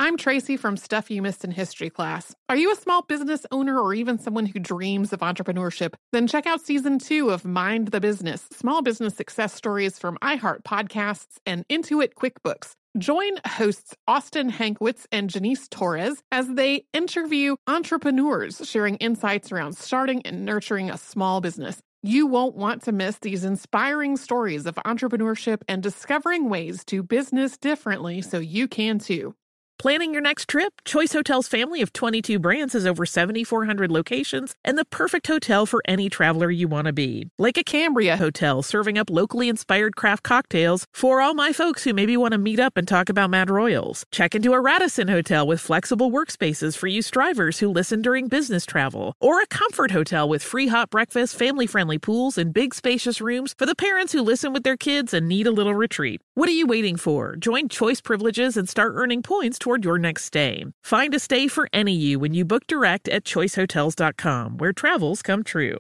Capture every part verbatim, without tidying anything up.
I'm Tracy from Stuff You Missed in History class. Are you a small business owner or even someone who dreams of entrepreneurship? Then check out season two of Mind the Business, small business success stories from iHeart Podcasts and Intuit QuickBooks. Join hosts Austin Hankwitz and Janice Torres as they interview entrepreneurs sharing insights around starting and nurturing a small business. You won't want to miss these inspiring stories of entrepreneurship and discovering ways to business differently so you can too. Planning your next trip? Choice Hotels' family of twenty-two brands has over seven thousand four hundred locations and the perfect hotel for any traveler you want to be. Like a Cambria Hotel, serving up locally inspired craft cocktails for all my folks who maybe want to meet up and talk about Mad Royals. Check into a Radisson Hotel with flexible workspaces for you strivers who listen during business travel. Or a Comfort Hotel with free hot breakfast, family-friendly pools, and big spacious rooms for the parents who listen with their kids and need a little retreat. What are you waiting for? Join Choice Privileges and start earning points toward your next stay. Find a stay for any you when you book direct at choice hotels dot com, where travels come true.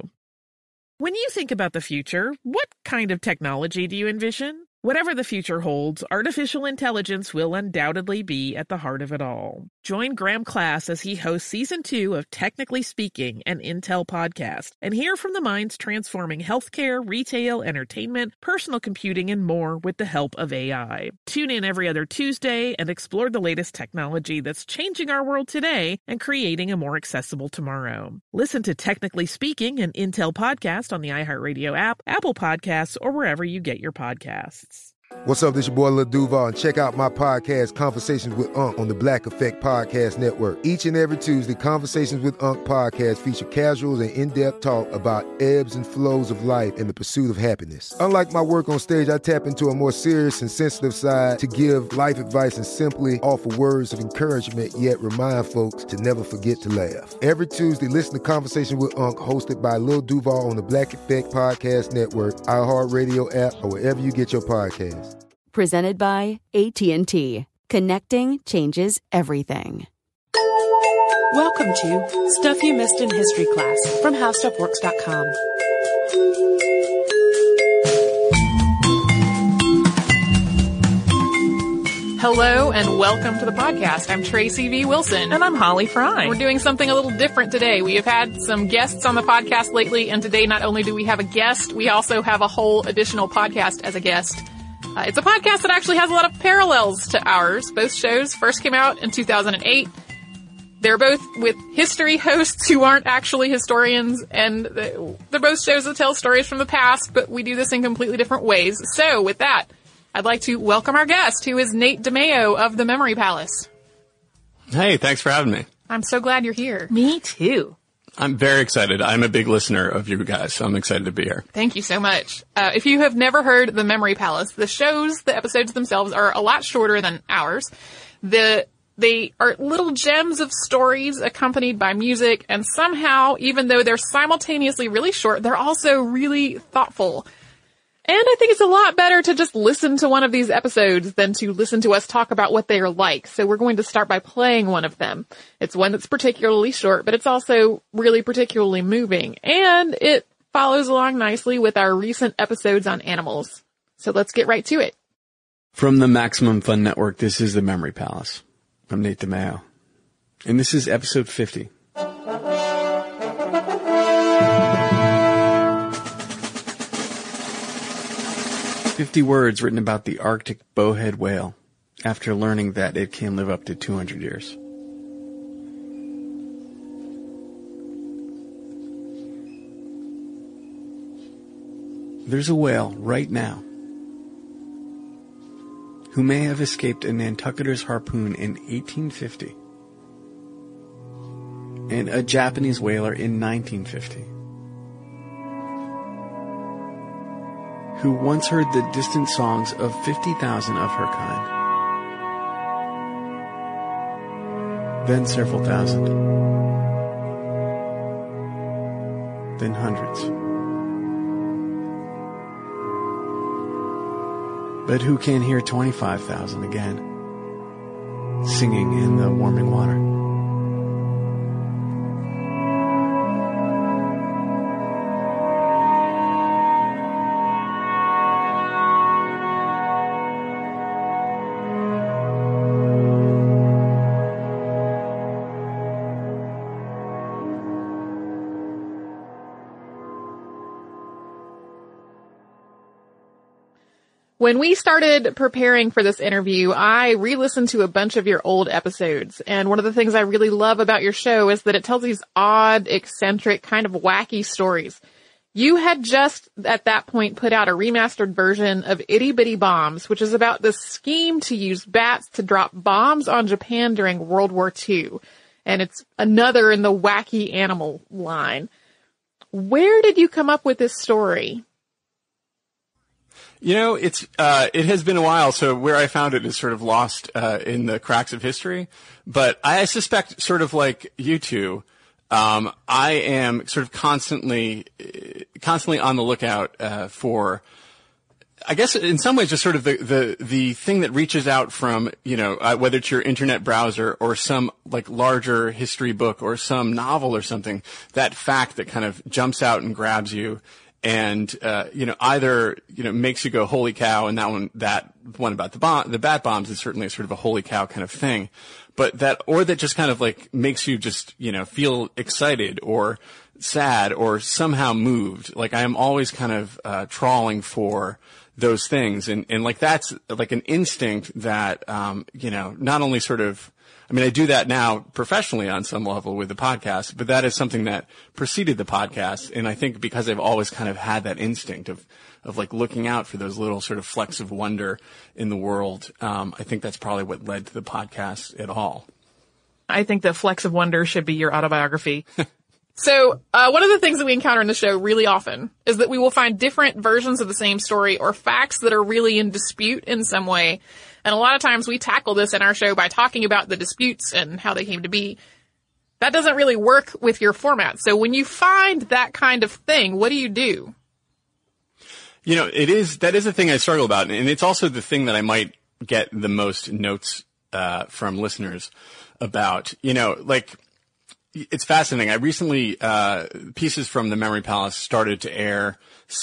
When you think about the future, what kind of technology do you envision? Whatever the future holds, artificial intelligence will undoubtedly be at the heart of it all. Join Graham Class as he hosts season two of Technically Speaking, an Intel podcast, and hear from the minds transforming healthcare, retail, entertainment, personal computing, and more with the help of A I. Tune in every other Tuesday and explore the latest technology that's changing our world today and creating a more accessible tomorrow. Listen to Technically Speaking, an Intel podcast on the iHeartRadio app, Apple Podcasts, or wherever you get your podcasts. What's up, this your boy Lil Duval, and check out my podcast, Conversations with Unc, on the Black Effect Podcast Network. Each and every Tuesday, Conversations with Unc podcast feature casuals and in-depth talk about ebbs and flows of life and the pursuit of happiness. Unlike my work on stage, I tap into a more serious and sensitive side to give life advice and simply offer words of encouragement, yet remind folks to never forget to laugh. Every Tuesday, listen to Conversations with Unc, hosted by Lil Duval on the Black Effect Podcast Network, iHeartRadio app, or wherever you get your podcasts. Presented by A T and T. Connecting changes everything. Welcome to Stuff You Missed in History class from how stuff works dot com. Hello and welcome to the podcast. I'm Tracy V. Wilson. And I'm Holly Fry. We're doing something a little different today. We have had some guests on the podcast lately, and today not only do we have a guest, we also have a whole additional podcast as a guest. Uh, it's a podcast that actually has a lot of parallels to ours. Both shows first came out in two thousand eight. They're both with history hosts who aren't actually historians, and they're both shows that tell stories from the past, but we do this in completely different ways. So with that, I'd like to welcome our guest, who is Nate DeMeo of the Memory Palace. Hey, thanks for having me. I'm so glad you're here. Me too. I'm very excited. I'm a big listener of you guys, so I'm excited to be here. Thank you so much. Uh, if you have never heard The Memory Palace, the shows, the episodes themselves are a lot shorter than ours. The, they are little gems of stories accompanied by music, and somehow, even though they're simultaneously really short, they're also really thoughtful. And I think it's a lot better to just listen to one of these episodes than to listen to us talk about what they are like. So we're going to start by playing one of them. It's one that's particularly short, but it's also really particularly moving. And it follows along nicely with our recent episodes on animals. So let's get right to it. From the Maximum Fun Network, this is The Memory Palace. I'm Nate DeMeo. And this is episode fifty. fifty words written about the Arctic bowhead whale after learning that it can live up to two hundred years. There's a whale right now who may have escaped a Nantucketer's harpoon in eighteen fifty and a Japanese whaler in nineteen fifty. Who once heard the distant songs of fifty thousand of her kind. Then several thousand. Then hundreds. But who can hear twenty-five thousand again, singing in the warming water? When we started preparing for this interview, I re-listened to a bunch of your old episodes. And one of the things I really love about your show is that it tells these odd, eccentric, kind of wacky stories. You had just, at that point, put out a remastered version of Itty Bitty Bombs, which is about this scheme to use bats to drop bombs on Japan during World War Two. And it's another in the wacky animal line. Where did you come up with this story? You know, it's uh it has been a while, so where I found it is sort of lost uh in the cracks of history. But I suspect, sort of like you two, um I am sort of constantly constantly on the lookout uh for, I guess in some ways, just sort of the the the thing that reaches out from, you know, uh, whether it's your internet browser or some like larger history book or some novel or something, that fact that kind of jumps out and grabs you. And, uh, you know, either, you know, makes you go, holy cow, and that one, that one about the bomb, the bat bombs is certainly sort of a holy cow kind of thing. But that, or that just kind of like makes you just, you know, feel excited or sad or somehow moved. Like I am always kind of, uh, trawling for those things. And, and like that's like an instinct that, um, you know, not only sort of, I mean, I do that now professionally on some level with the podcast, but that is something that preceded the podcast. And I think because I've always kind of had that instinct of, of like looking out for those little sort of flecks of wonder in the world, um, I think that's probably what led to the podcast at all. I think that Flecks of Wonder should be your autobiography. So, uh, one of the things that we encounter in the show really often is that we will find different versions of the same story or facts that are really in dispute in some way. And a lot of times we tackle this in our show by talking about the disputes and how they came to be. That doesn't really work with your format. So when you find that kind of thing, what do you do? You know, it is, that is a thing I struggle about. And it's also the thing that I might get the most notes, uh, from listeners about. You know, like, it's fascinating. I recently, uh, pieces from the Memory Palace started to air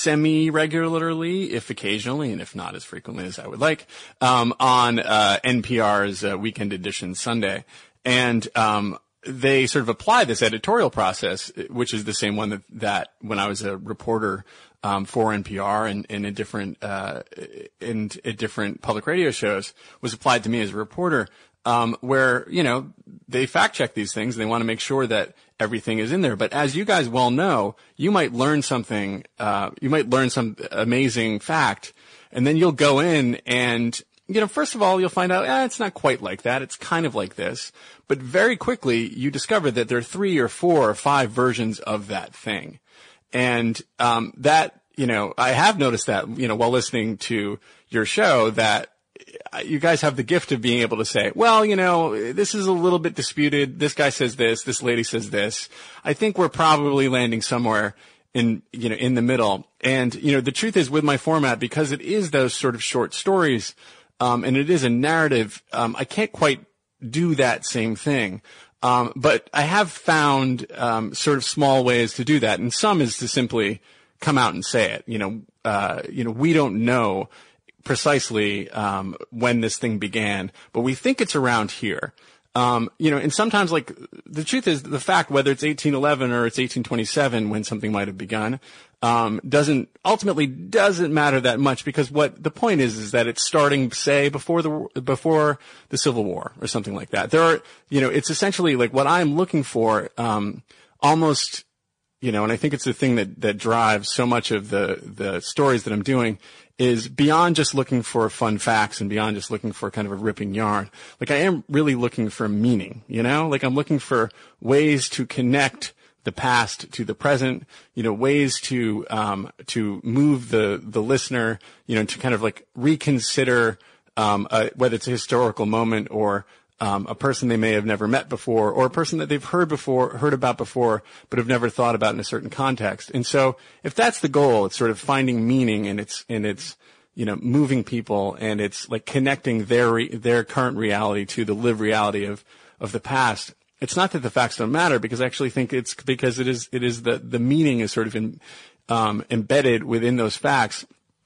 semi-regularly, if occasionally, and if not as frequently as I would like, um, on, uh, N P R's uh, Weekend Edition Sunday. And, um, they sort of apply this editorial process, which is the same one that, that when I was a reporter, um, for N P R and, and in different, uh, in, in different public radio shows was applied to me as a reporter. Um, where, you know, they fact check these things and they want to make sure that everything is in there. But as you guys well know, you might learn something, uh, you might learn some amazing fact, and then you'll go in and, you know, first of all, you'll find out, eh, it's not quite like that. It's kind of like this. But very quickly, you discover that there are three or four or five versions of that thing. And, um, that, you know, I have noticed that, you know, while listening to your show, that you guys have the gift of being able to say, well, you know, this is a little bit disputed. This guy says this. This lady says this. I think we're probably landing somewhere in, you know, in the middle. And, you know, the truth is with my format, because it is those sort of short stories, um, and it is a narrative, um, I can't quite do that same thing. Um, but I have found, um, sort of small ways to do that. And some is to simply come out and say it. You know, uh, you know, we don't know precisely um when this thing began, but we think it's around here. Um, you know, and sometimes, like, the truth is the fact, whether it's eighteen eleven or it's eighteen twenty-seven when something might have begun, um, doesn't, ultimately doesn't matter that much, because what the point is, is that it's starting, say, before the, before the Civil War or something like that. There are, you know, it's essentially like what I'm looking for, um, almost, you know, and I think it's the thing that, that drives so much of the, the stories that I'm doing, is beyond just looking for fun facts and beyond just looking for kind of a ripping yarn. Like, I am really looking for meaning, you know? Like, I'm looking for ways to connect the past to the present, you know, ways to, um, to move the, the listener, you know, to kind of like reconsider, um, uh, whether it's a historical moment or, Um, a person they may have never met before, or a person that they've heard before, heard about before, but have never thought about in a certain context. And so, if that's the goal, it's sort of finding meaning, and it's, and it's, you know, moving people, and it's like connecting their, re- their current reality to the lived reality of, of the past. It's not that the facts don't matter, because I actually think it's because it is, it is the, the meaning is sort of in, um, embedded within those facts.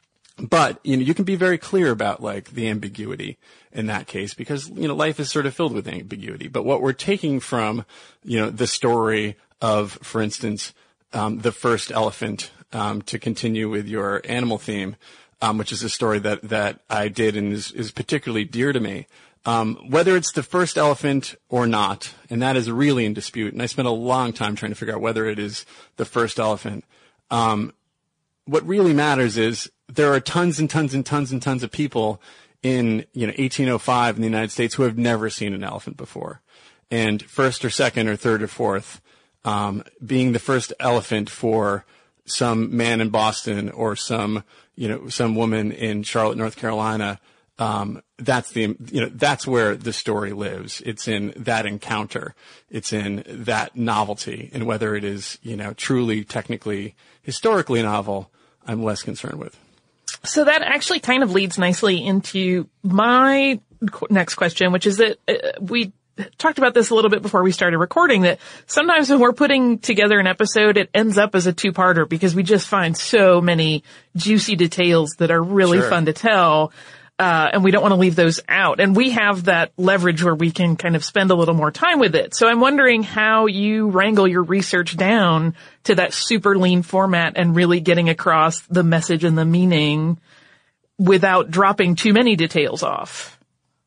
But, you know, you can be very clear about, like, the ambiguity in that case, because, you know, life is sort of filled with ambiguity. But what we're taking from, you know, the story of, for instance, um, the first elephant, um, to continue with your animal theme, um, which is a story that, that I did and is, is particularly dear to me. Um, whether it's the first elephant or not, and that is really in dispute, and I spent a long time trying to figure out whether it is the first elephant. Um, what really matters is there are tons and tons and tons and tons of people in, you know, eighteen oh five in the United States who have never seen an elephant before. And first or second or third or fourth, um, being the first elephant for some man in Boston or some, you know, some woman in Charlotte, North Carolina, Um, that's the, you know, that's where the story lives. It's in that encounter. It's in that novelty. And whether it is, you know, truly, technically, historically novel, I'm less concerned with. So that actually kind of leads nicely into my next question, which is that uh, we talked about this a little bit before we started recording, that sometimes when we're putting together an episode, it ends up as a two-parter because we just find so many juicy details that are really Sure. fun to tell. Uh, and we don't want to leave those out. And we have that leverage where we can kind of spend a little more time with it. So I'm wondering how you wrangle your research down to that super lean format and really getting across the message and the meaning without dropping too many details off.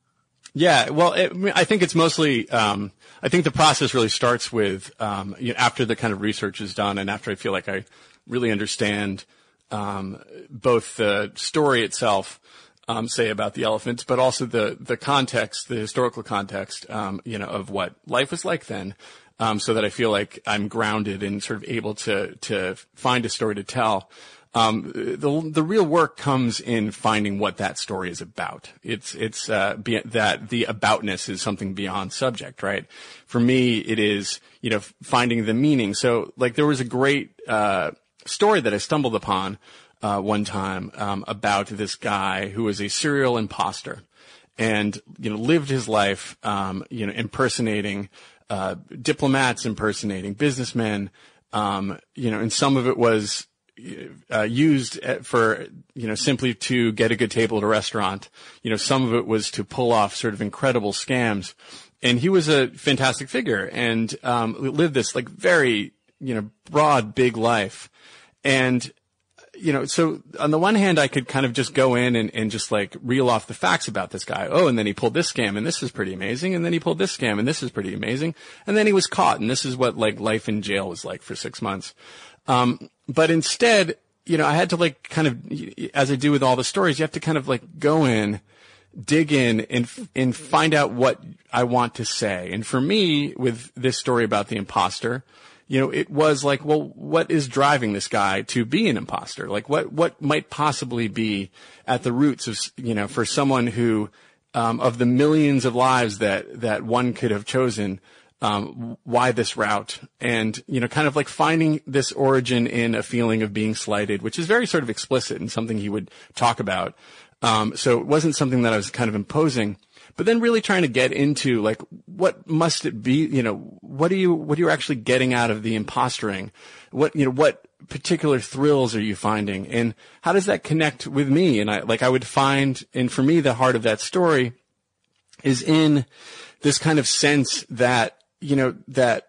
Yeah, well, it, I think it's mostly, um, I think the process really starts with, um, you know, after the kind of research is done and after I feel like I really understand, um, both the story itself, Um, say about the elephants, but also the, the context, the historical context, um, you know, of what life was like then, um, so that I feel like I'm grounded and sort of able to, to find a story to tell. Um, the, the real work comes in finding what that story is about. It's, it's, uh, be, that the aboutness is something beyond subject, right? For me, it is, you know, finding the meaning. So, like, there was a great, uh, story that I stumbled upon Uh, one time, um, about this guy who was a serial imposter and, you know, lived his life, um, you know, impersonating, uh, diplomats, impersonating businessmen, um, you know, and some of it was, uh, used for, you know, simply to get a good table at a restaurant. You know, some of it was to pull off sort of incredible scams. And he was a fantastic figure and, um, lived this like very, you know, broad, big life. And, you know, so on the one hand, I could kind of just go in and, and just like reel off the facts about this guy. Oh, and then he pulled this scam and this is pretty amazing. And then he pulled this scam and this is pretty amazing. And then he was caught and this is what like life in jail was like for six months. Um, but instead, you know, I had to like kind of, as I do with all the stories, you have to kind of like go in, dig in and, and find out what I want to say. And for me, with this story about the imposter, you know, it was like, well, what is driving this guy to be an imposter? Like, what, what might possibly be at the roots of, you know, for someone who, um, of the millions of lives that, that one could have chosen, um, why this route? And, you know, kind of like finding this origin in a feeling of being slighted, which is very sort of explicit and something he would talk about. Um, so it wasn't something that I was kind of imposing. But then really trying to get into like, what must it be, you know, what are you, what are you actually getting out of the impostoring? What, you know, what particular thrills are you finding? And how does that connect with me? And I, like I would find, and for me, the heart of that story is in this kind of sense that, you know, that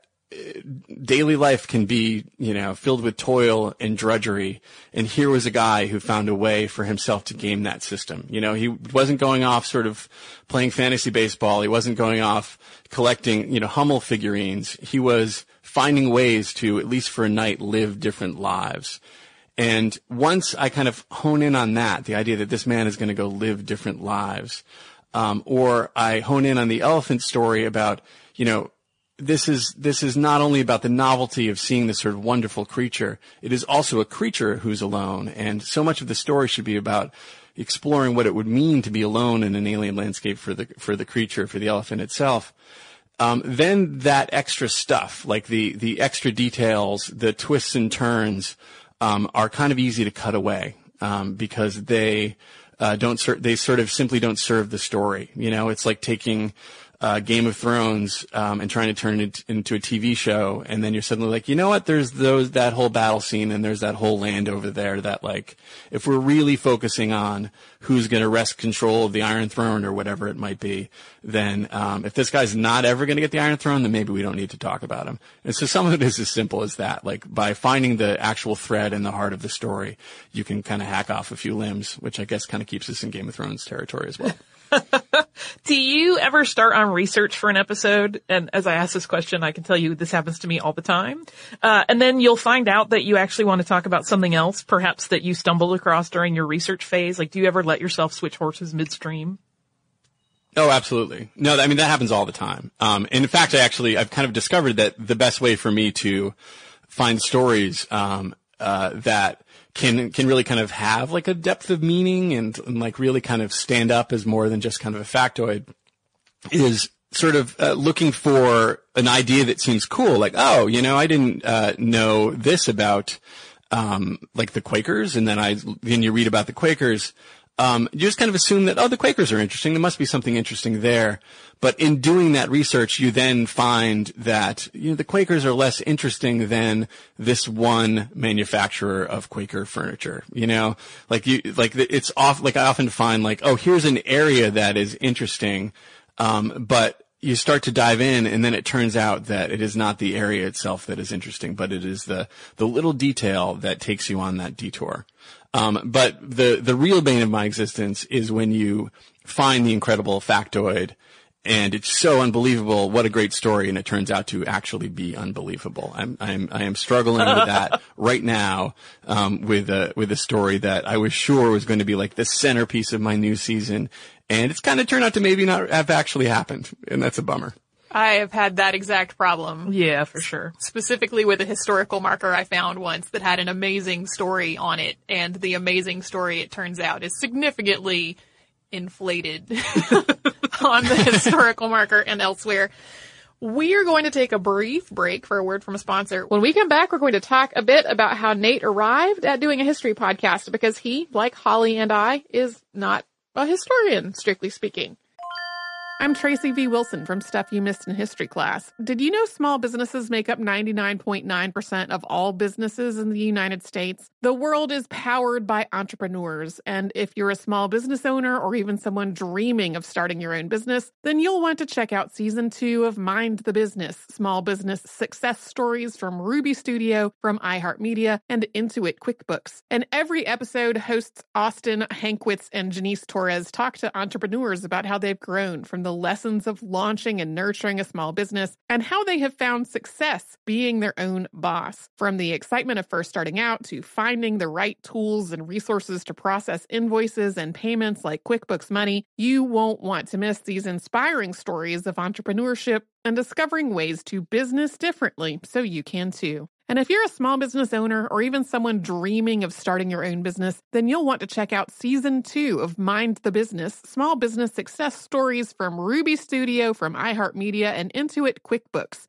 daily life can be, you know, filled with toil and drudgery. And here was a guy who found a way for himself to game that system. You know, he wasn't going off sort of playing fantasy baseball. He wasn't going off collecting, you know, Hummel figurines. He was finding ways to, at least for a night, live different lives. And once I kind of hone in on that, the idea that this man is going to go live different lives, um, or I hone in on the elephant story about, you know, This is, this is not only about the novelty of seeing this sort of wonderful creature. It is also a creature who's alone. And so much of the story should be about exploring what it would mean to be alone in an alien landscape for the, for the creature, for the elephant itself. Um, then that extra stuff, like the, the extra details, the twists and turns, um, are kind of easy to cut away, um, because they, uh, don't, ser- they sort of simply don't serve the story. You know, it's like taking, uh, Game of Thrones, um, and trying to turn it into a T V show. And then you're suddenly like, you know what? There's those, that whole battle scene and there's that whole land over there that, like, if we're really focusing on who's going to wrest control of the Iron Throne or whatever it might be, then, um, if this guy's not ever going to get the Iron Throne, then maybe we don't need to talk about him. And so some of it is as simple as that. Like, by finding the actual thread in the heart of the story, you can kind of hack off a few limbs, which I guess kind of keeps us in Game of Thrones territory as well. Do you ever start on research for an episode? And as I ask this question, I can tell you this happens to me all the time. Uh, and then you'll find out that you actually want to talk about something else, perhaps that you stumbled across during your research phase. Like, do you ever let yourself switch horses midstream? Oh, absolutely. No, I mean, that happens all the time. Um, and in fact, I actually, I've kind of discovered that the best way for me to find stories, um, uh, that can, can really kind of have like a depth of meaning and, and like really kind of stand up as more than just kind of a factoid is sort of uh, looking for an idea that seems cool. Like, oh, you know, I didn't, uh, know this about, um, like the Quakers. And then I, then you read about the Quakers. Um, you just kind of assume that, oh, the Quakers are interesting. There must be something interesting there. But in doing that research, you then find that, you know, the Quakers are less interesting than this one manufacturer of Quaker furniture. You know, like you, like it's off, like I often find like, oh, here's an area that is interesting. Um, but you start to dive in and then it turns out that it is not the area itself that is interesting, but it is the, the little detail that takes you on that detour. Um, but the, the real bane of my existence is when you find the incredible factoid and it's so unbelievable. What a great story. And it turns out to actually be unbelievable. I'm, I'm, I am struggling with that right now, um, with a, with a story that I was sure was going to be like the centerpiece of my new season. And it's kind of turned out to maybe not have actually happened. And that's a bummer. I have had that exact problem. Yeah, for sure. Specifically with a historical marker I found once that had an amazing story on it. And the amazing story, it turns out, is significantly inflated on the historical marker and elsewhere. We are going to take a brief break for a word from a sponsor. When we come back, we're going to talk a bit about how Nate arrived at doing a history podcast because he, like Holly and I, is not a historian, strictly speaking. I'm Tracy V. Wilson from Stuff You Missed in History Class. Did you know small businesses make up ninety-nine point nine percent of all businesses in the United States? The world is powered by entrepreneurs, and if you're a small business owner or even someone dreaming of starting your own business, then you'll want to check out Season two of Mind the Business, Small Business Success Stories from Ruby Studio, from iHeartMedia, and Intuit QuickBooks. And every episode, hosts Austin Hankwitz and Janice Torres talk to entrepreneurs about how they've grown from the the lessons of launching and nurturing a small business and how they have found success being their own boss. From the excitement of first starting out to finding the right tools and resources to process invoices and payments like QuickBooks Money, you won't want to miss these inspiring stories of entrepreneurship and discovering ways to business differently so you can too. And if you're a small business owner or even someone dreaming of starting your own business, then you'll want to check out Season two of Mind the Business, Small Business Success Stories from Ruby Studio, from iHeartMedia, and Intuit QuickBooks.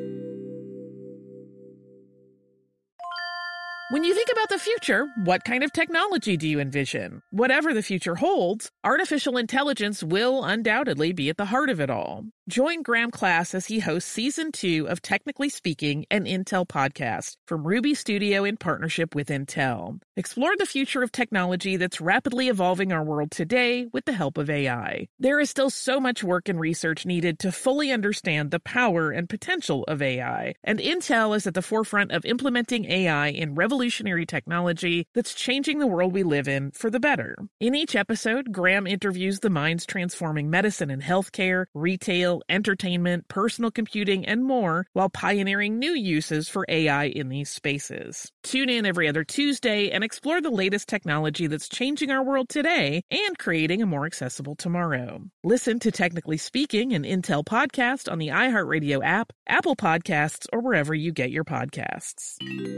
When you think about the future, what kind of technology do you envision? Whatever the future holds, artificial intelligence will undoubtedly be at the heart of it all. Join Graham Class as he hosts Season two of Technically Speaking, an Intel podcast from Ruby Studio in partnership with Intel. Explore the future of technology that's rapidly evolving our world today with the help of A I. There is still so much work and research needed to fully understand the power and potential of A I, and Intel is at the forefront of implementing A I in revolutionary technology that's changing the world we live in for the better. In each episode, Graham interviews the minds transforming medicine and healthcare, retail, entertainment, personal computing, and more, while pioneering new uses for A I in these spaces. Tune in every other Tuesday and explore the latest technology that's changing our world today and creating a more accessible tomorrow. Listen to Technically Speaking, an Intel podcast on the iHeartRadio app, Apple Podcasts, or wherever you get your podcasts.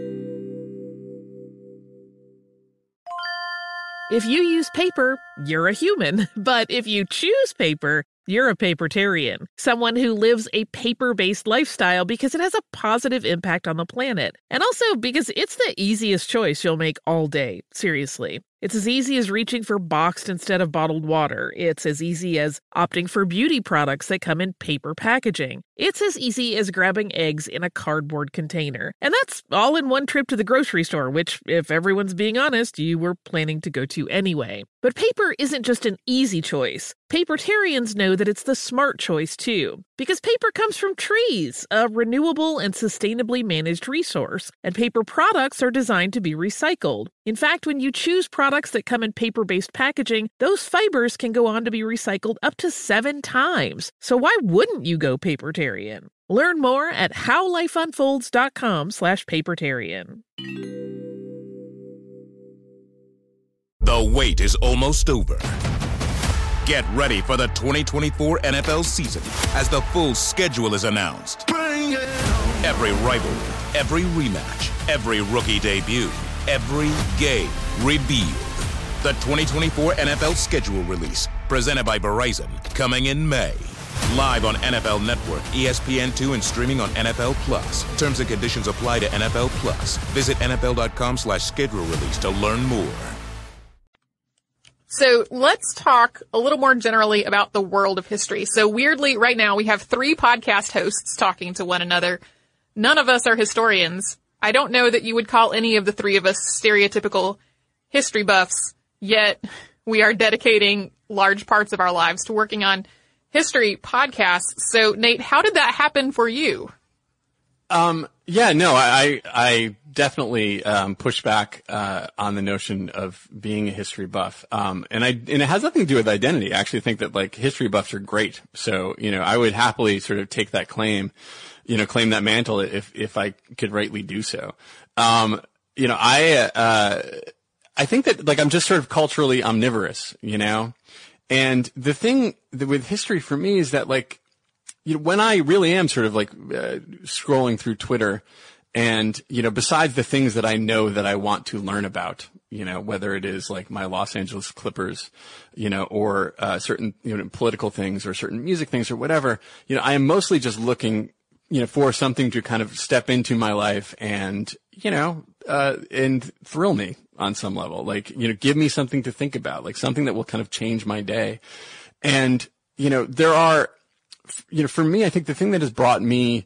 If you use paper, you're a human. But if you choose paper, you're a papertarian, someone who lives a paper-based lifestyle because it has a positive impact on the planet. And also because it's the easiest choice you'll make all day. Seriously. It's as easy as reaching for boxed instead of bottled water. It's as easy as opting for beauty products that come in paper packaging. It's as easy as grabbing eggs in a cardboard container. And that's all in one trip to the grocery store, which, if everyone's being honest, you were planning to go to anyway. But paper isn't just an easy choice. Papertarians know that it's the smart choice, too. Because paper comes from trees, a renewable and sustainably managed resource. And paper products are designed to be recycled. In fact, when you choose products that come in paper-based packaging, those fibers can go on to be recycled up to seven times. So why wouldn't you go papertarian? Learn more at howlifeunfolds.com slash papertarian. The wait is almost over. Get ready for the twenty twenty-four N F L season as the full schedule is announced. Every rivalry, every rematch, every rookie debut, every game revealed. The twenty twenty-four N F L schedule release, presented by Verizon, coming in May. Live on N F L Network, E S P N two, and streaming on N F L Plus. Terms and conditions apply to N F L Plus. Visit N F L dot com slash schedule release to learn more. So let's talk a little more generally about the world of history. So weirdly, right now we have three podcast hosts talking to one another. None of us are historians. I don't know that you would call any of the three of us stereotypical history buffs, yet we are dedicating large parts of our lives to working on history podcasts. So Nate, how did that happen for you? Um, yeah, no, I, I definitely, um, push back, uh, on the notion of being a history buff. Um, and I, and it has nothing to do with identity. I actually think that like history buffs are great. So, you know, I would happily sort of take that claim, you know, claim that mantle if, if I could rightly do so. Um, you know, I, uh, I think that like I'm just sort of culturally omnivorous, you know, and the thing that with history for me is that like, you know, when I really am sort of like uh, scrolling through Twitter and, you know, besides the things that I know that I want to learn about, you know, whether it is like my Los Angeles Clippers, you know, or uh, certain, you know, political things or certain music things or whatever, you know, I am mostly just looking, you know, for something to kind of step into my life and, you know, uh, and thrill me on some level. Like, you know, give me something to think about, like something that will kind of change my day. And, you know, there are, you know, for me, I think the thing that has brought me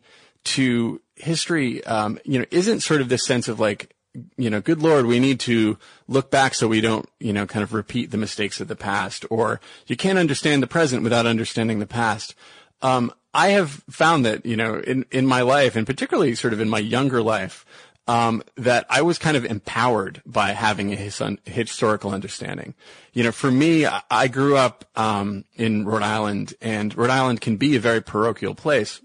to history, um, you know, isn't sort of this sense of like, you know, good Lord, we need to look back so we don't, you know, kind of repeat the mistakes of the past, or you can't understand the present without understanding the past. Um, I have found that, you know, in, in my life, and particularly sort of in my younger life, um, that I was kind of empowered by having a his, historical understanding. You know, for me, I grew up, um, in Rhode Island, and Rhode Island can be a very parochial place.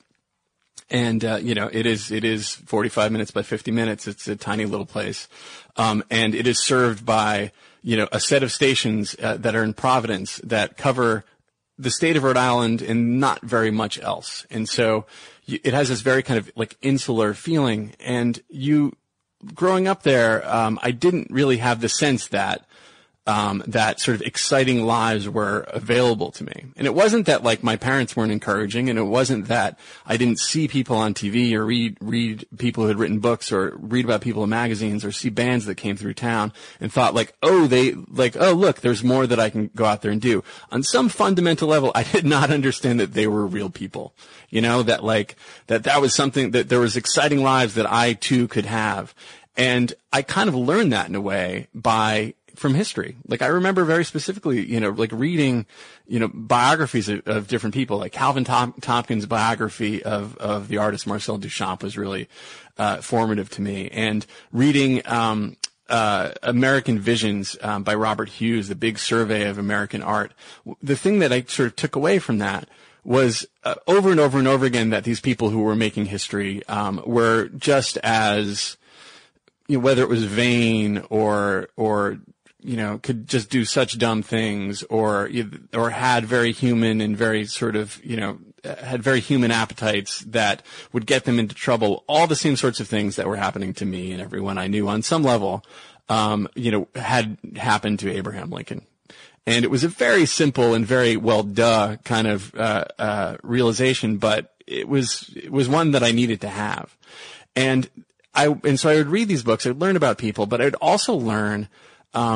And, uh, you know, it is, it is forty-five minutes by fifty minutes. It's a tiny little place. Um, and it is served by, you know, a set of stations, uh, that are in Providence that cover the state of Rhode Island and not very much else. And so it has this very kind of like insular feeling. And you, growing up there, um, I didn't really have the sense that, um, that sort of exciting lives were available to me. And it wasn't that like my parents weren't encouraging, and it wasn't that I didn't see people on T V or read, read people who had written books or read about people in magazines or see bands that came through town and thought like, oh, they like, oh, look, there's more that I can go out there and do. On some fundamental level, I did not understand that they were real people, you know, that like, that that was something that there was exciting lives that I too could have. And I kind of learned that in a way by, from history. Like I remember very specifically, you know, like reading, you know, biographies of, of different people, like Calvin Top- Tompkins' biography of, of the artist Marcel Duchamp was really, uh, formative to me. And reading, um, uh, American Visions, um, by Robert Hughes, the big survey of American art. The thing that I sort of took away from that was uh, over and over and over again that these people who were making history, um, were just as, you know, whether it was vain or, or, you know, could just do such dumb things, or, or had very human and very sort of, you know, had very human appetites that would get them into trouble. All the same sorts of things that were happening to me and everyone I knew on some level, um, you know, had happened to Abraham Lincoln. And it was a very simple and very well duh kind of, uh, uh, realization, but it was, it was one that I needed to have. And I, and so I would read these books, I'd learn about people, but I'd also learn, um,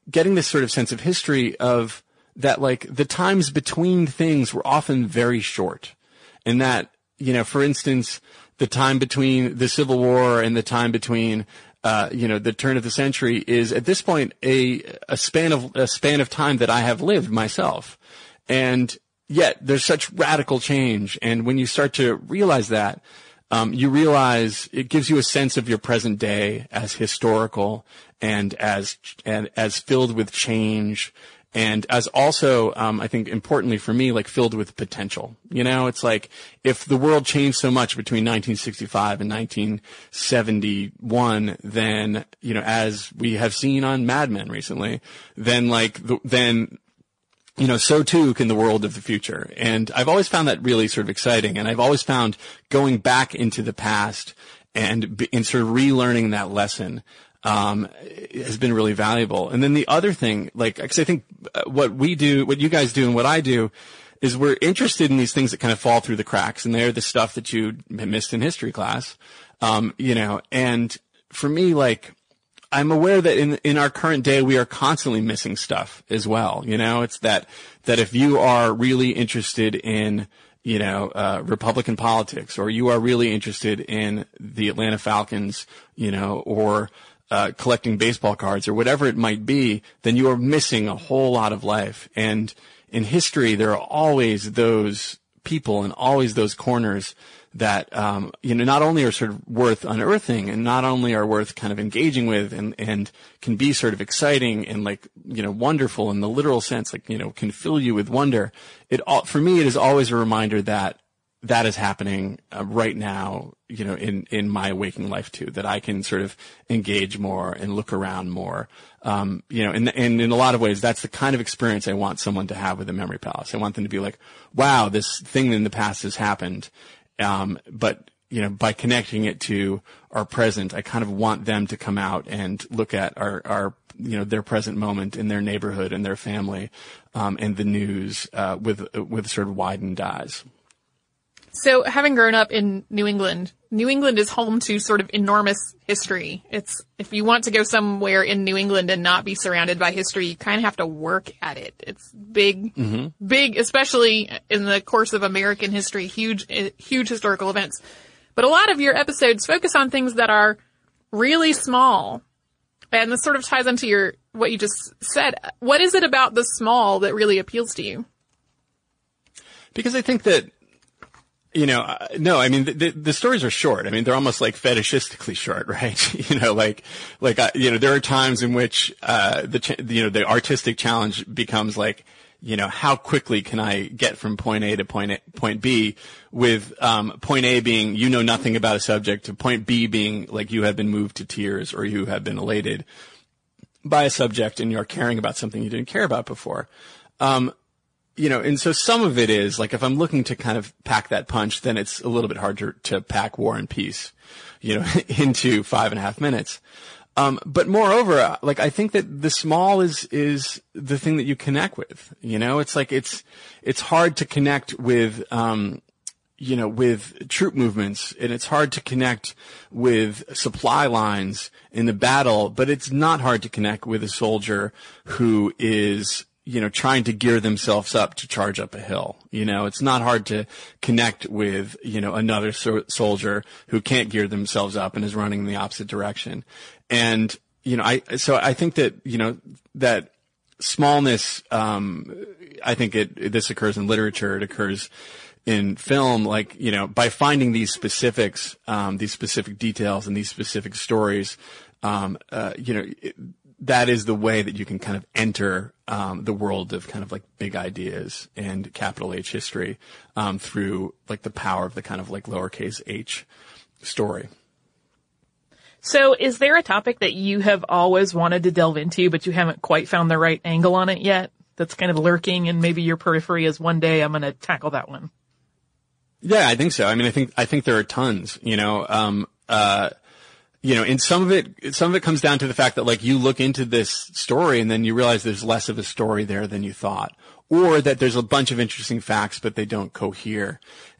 getting this sort of sense of history of that, like, the times between things were often very short. And that, you know, for instance, the time between the Civil War and the time between, uh, you know, the turn of the century is at this point a, a span of, a span of time that I have lived myself. And yet there's such radical change. And when you start to realize that, um, you realize it gives you a sense of your present day as historical and as, and as filled with change. And as also, um, I think importantly for me, like filled with potential. You know, it's like if the world changed so much between nineteen sixty-five and nineteen seventy-one, then, you know, as we have seen on Mad Men recently, then like, the, then, you know, so too can the world of the future. And I've always found that really sort of exciting. And I've always found going back into the past and, and sort of relearning that lesson um, has been really valuable. And then the other thing, like, cause I think what we do, what you guys do and what I do is we're interested in these things that kind of fall through the cracks, and they're the stuff that you missed in history class. Um, you know, and for me, like, I'm aware that in, in our current day, we are constantly missing stuff as well. You know, it's that, that if you are really interested in, you know, uh, Republican politics, or you are really interested in the Atlanta Falcons, you know, or, Uh, collecting baseball cards or whatever it might be, then you are missing a whole lot of life. And in history, there are always those people and always those corners that, um, you know, not only are sort of worth unearthing and not only are worth kind of engaging with and, and can be sort of exciting and like, you know, wonderful in the literal sense, like, you know, can fill you with wonder. It all, for me, it is always a reminder that that is happening uh, right now, you know, in, in my waking life too, that I can sort of engage more and look around more. Um, you know, and, and in a lot of ways, that's the kind of experience I want someone to have with the Memory Palace. I want them to be like, wow, this thing in the past has happened. Um, but, you know, by connecting it to our present, I kind of want them to come out and look at our, our, you know, their present moment in their neighborhood and their family, um, and the news, uh, with, with sort of widened eyes. So having grown up in New England, New England is home to sort of enormous history. It's, if you want to go somewhere in New England and not be surrounded by history, you kind of have to work at it. It's big, mm-hmm. big, especially in the course of American history, huge, huge historical events. But a lot of your episodes focus on things that are really small. And this sort of ties into your, what you just said. What is it about the small that really appeals to you? Because I think that, You know, uh, no, I mean, the, the, the stories are short. I mean, they're almost like fetishistically short, right? you know, like, like, uh, you know, there are times in which, uh, the, ch- you know, the artistic challenge becomes like, you know, how quickly can I get from point A to point A, point B, with, um, point A being, you know nothing about a subject, to point B being like you have been moved to tears or you have been elated by a subject and you're caring about something you didn't care about before. Um, You know, and so some of it is like, if I'm looking to kind of pack that punch, then it's a little bit harder to pack War and Peace, you know, into five and a half minutes. Um, but moreover, like, I think that the small is, is the thing that you connect with, you know, it's like, it's, it's hard to connect with, um, you know, with troop movements, and it's hard to connect with supply lines in the battle, but it's not hard to connect with a soldier who is, you know, trying to gear themselves up to charge up a hill. You know, it's not hard to connect with, you know, another so- soldier who can't gear themselves up and is running in the opposite direction. And, you know, I, so I think that, you know, that smallness, um, I think it, this occurs in literature, it occurs in film, like, you know, by finding these specifics, um, these specific details and these specific stories, um, uh, you know, it, that is the way that you can kind of enter um, the world of kind of like big ideas and capital H history um, through like the power of the kind of like lowercase h story. So is there a topic that you have always wanted to delve into, but you haven't quite found the right angle on it yet? That's kind of lurking in maybe your periphery as one day I'm going to tackle that one. Yeah, I think so. I mean, I think, I think there are tons, you know, um, uh, You know, and some of it, some of it comes down to the fact that like you look into this story and then you realize there's less of a story there than you thought, or that there's a bunch of interesting facts, but they don't cohere.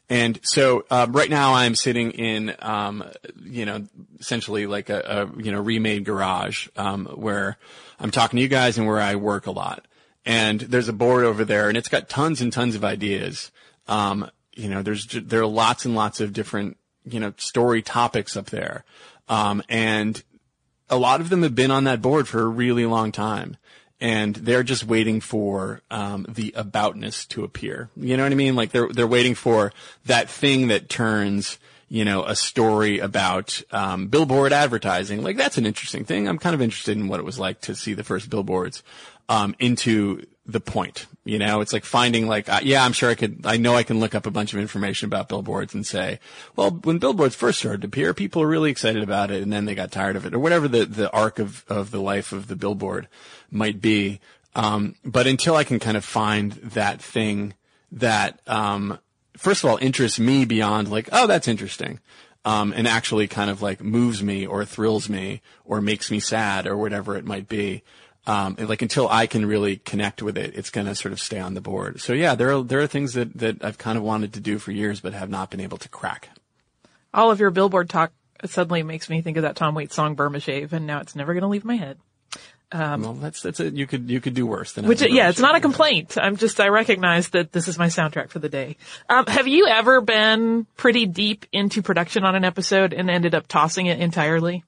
And so, uh, right now I'm sitting in, um, you know, essentially like a, a you know, remade garage, um, where I'm talking to you guys and where I work a lot. And there's a board over there and it's got tons and tons of ideas. Um, you know, there's, there are lots and lots of different, you know, story topics up there. Um, and a lot of them have been on that board for a really long time. And they're just waiting for, um, the aboutness to appear. You know what I mean? Like they're, they're waiting for that thing that turns, you know, a story about, um, billboard advertising. Like that's an interesting thing. I'm kind of interested in what it was like to see the first billboards, um, into the point. You know, it's like finding like, uh, yeah, I'm sure I could, I know I can look up a bunch of information about billboards and say, well, when billboards first started to appear, people were really excited about it and then they got tired of it or whatever the, the arc of, of the life of the billboard might be. Um, but until I can kind of find that thing that, um, first of all, interests me beyond like, oh, that's interesting. Um, and actually kind of like moves me or thrills me or makes me sad or whatever it might be. Um, and like until I can really connect with it, it's going to sort of stay on the board. So yeah, there are, there are things that, that I've kind of wanted to do for years, but have not been able to crack. All of your billboard talk suddenly makes me think of that Tom Waits song, Burma Shave, and now it's never going to leave my head. Um, well, that's, that's it. You could, you could do worse than which, yeah, it's not a complaint. I'm just, I recognize that this is my soundtrack for the day. Um, have you ever been pretty deep into production on an episode and ended up tossing it entirely?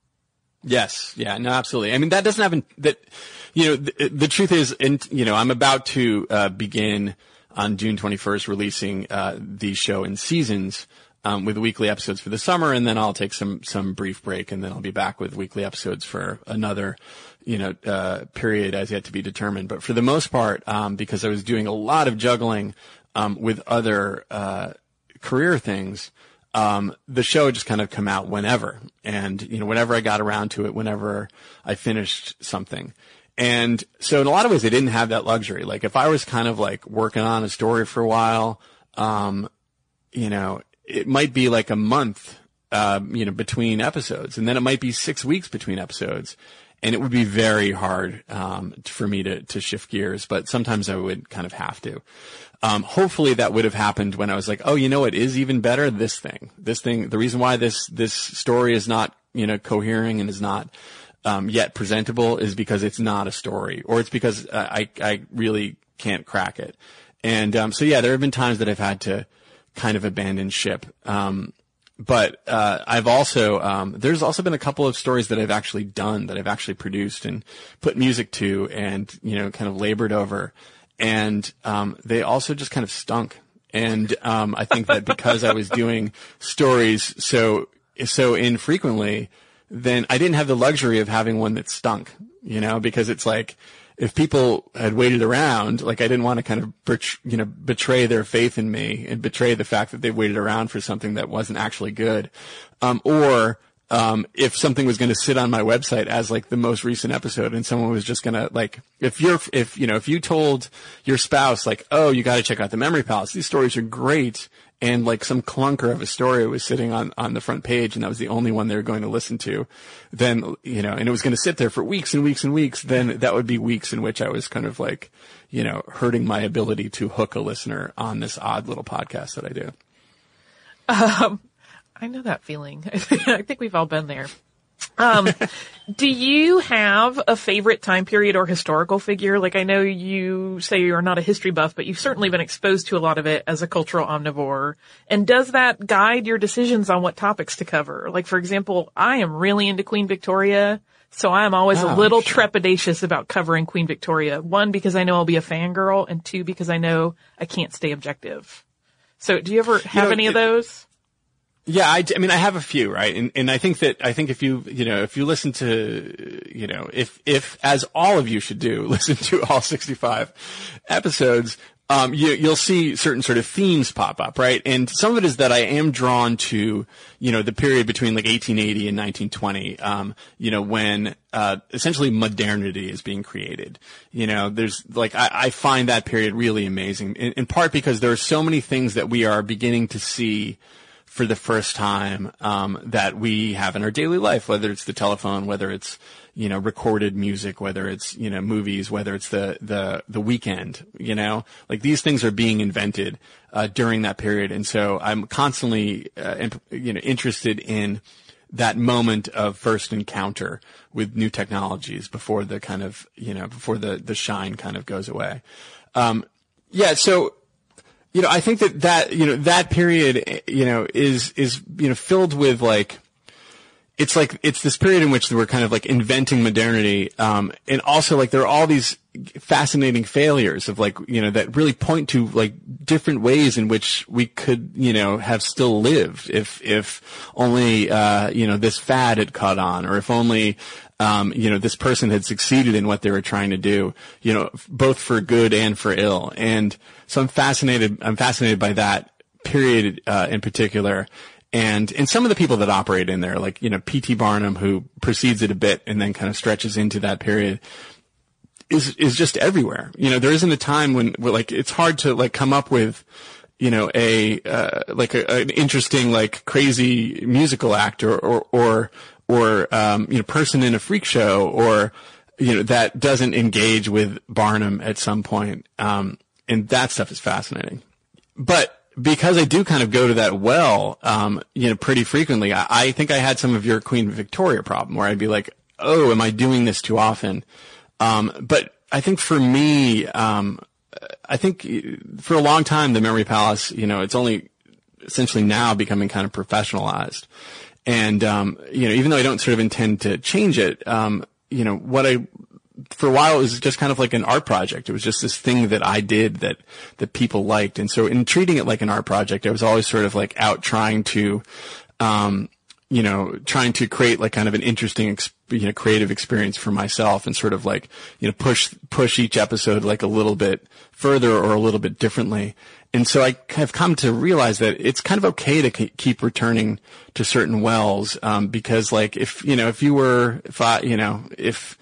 Yes. Yeah. No, absolutely. I mean, that doesn't happen. That, you know, the, the truth is, and, you know, I'm about to, uh, begin on June twenty-first releasing, uh, the show in seasons, um, with weekly episodes for the summer. And then I'll take some, some brief break and then I'll be back with weekly episodes for another, you know, uh, period as yet to be determined. But for the most part, um, because I was doing a lot of juggling, um, with other, uh, career things, Um, the show would just kind of come out whenever. And, you know, whenever I got around to it, whenever I finished something. And so in a lot of ways, I didn't have that luxury. Like if I was kind of like working on a story for a while, um, you know, it might be like a month, uh, you know, between episodes. And then it might be six weeks between episodes. And it would be very hard, um, for me to, to shift gears, but sometimes I would kind of have to. Um, hopefully that would have happened when I was like, oh, you know what is even better? This thing, this thing, the reason why this, this story is not, you know, cohering and is not, um, yet presentable is because it's not a story or it's because uh, I, I really can't crack it. And, um, so yeah, there have been times that I've had to kind of abandon ship. Um, But, uh, I've also, um, there's also been a couple of stories that I've actually done, that I've actually produced and put music to and, you know, kind of labored over. And, um, they also just kind of stunk. And, um, I think that because I was doing stories so, so infrequently, then I didn't have the luxury of having one that stunk, you know, because it's like, if people had waited around, like I didn't want to kind of, you know, betray their faith in me and betray the fact that they waited around for something that wasn't actually good. Um, or, um, if something was going to sit on my website as like the most recent episode and someone was just going to like, if you're, if, you know, if you told your spouse like, oh, you got to check out the Memory Palace. These stories are great. And like some clunker of a story was sitting on, on the front page and that was the only one they were going to listen to, then, you know, and it was going to sit there for weeks and weeks and weeks, then that would be weeks in which I was kind of like, you know, hurting my ability to hook a listener on this odd little podcast that I do. Um, I know that feeling. I think we've all been there. Um, do you have a favorite time period or historical figure? Like I know you say you're not a history buff, but you've certainly been exposed to a lot of it as a cultural omnivore. And does that guide your decisions on what topics to cover? Like for example, I am really into Queen Victoria, so I am always oh, a little sure. trepidatious about covering Queen Victoria. One, because I know I'll be a fangirl, and two, because I know I can't stay objective. So do you ever have you know, any of those? Yeah, I, I mean, I have a few, right? And, and I think that, I think if you, you know, if you listen to, you know, if, if, as all of you should do, listen to all sixty-five episodes, um, you, you'll see certain sort of themes pop up, right? And some of it is that I am drawn to, you know, the period between like eighteen eighty and nineteen twenty, um, you know, when, uh, essentially modernity is being created. You know, there's like, I, I find that period really amazing in, in part because there are so many things that we are beginning to see for the first time, um, that we have in our daily life, whether it's the telephone, whether it's, you know, recorded music, whether it's, you know, movies, whether it's the, the, the weekend, you know, like these things are being invented, uh, during that period. And so I'm constantly, uh, imp- you know, interested in that moment of first encounter with new technologies before the kind of, you know, before the, the shine kind of goes away. Um, yeah, so, you know, I think that that, you know, that period, you know, is, is, you know, filled with like, it's like, it's this period in which we're kind of like inventing modernity. Um, and also like there are all these fascinating failures of like, you know, that really point to like different ways in which we could, you know, have still lived if, if only, uh, you know, this fad had caught on, or if only, um, you know, this person had succeeded in what they were trying to do, you know, both for good and for ill. And so I'm fascinated, I'm fascinated by that period, uh, in particular. And, and some of the people that operate in there, like, you know, P T Barnum, who precedes it a bit and then kind of stretches into that period, is, is just everywhere. You know, there isn't a time when, where, like, it's hard to, like, come up with, you know, a, uh, like a, an interesting, like, crazy musical act or, or, or, or, um, you know, person in a freak show, or, you know, that doesn't engage with Barnum at some point. Um, and that stuff is fascinating. But, because I do kind of go to that well, um, you know, pretty frequently, I, I think I had some of your Queen Victoria problem where I'd be like, oh, am I doing this too often? Um, but I think for me, um, I think for a long time, the Memory Palace, you know, it's only essentially now becoming kind of professionalized. And, um, you know, even though I don't sort of intend to change it, um, you know, what I, for a while, it was just kind of like an art project. It was just this thing that I did that, that people liked. And so in treating it like an art project, I was always sort of like out trying to, um, you know, trying to create like kind of an interesting, ex- you know, creative experience for myself, and sort of like, you know, push, push each episode like a little bit further or a little bit differently. And so I have come to realize that it's kind of okay to k- keep returning to certain wells, um, because like if, you know, if you were, if I, you know, if,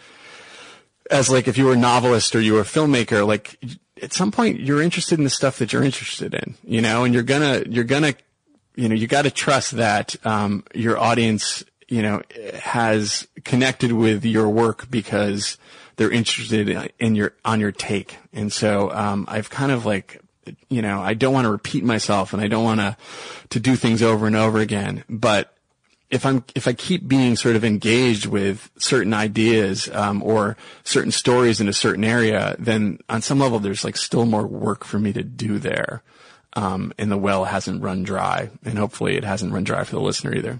as like if you were a novelist or you were a filmmaker, like at some point you're interested in the stuff that you're interested in, you know, and you're gonna, you're gonna, you know, you got to trust that, um, your audience, you know, has connected with your work because they're interested in your, on your take. And so, um, I've kind of like, you know, I don't want to repeat myself and I don't want to, to do things over and over again, but if I'm, if I keep being sort of engaged with certain ideas, um, or certain stories in a certain area, then on some level there's like still more work for me to do there. Um, and the well hasn't run dry, and hopefully it hasn't run dry for the listener either.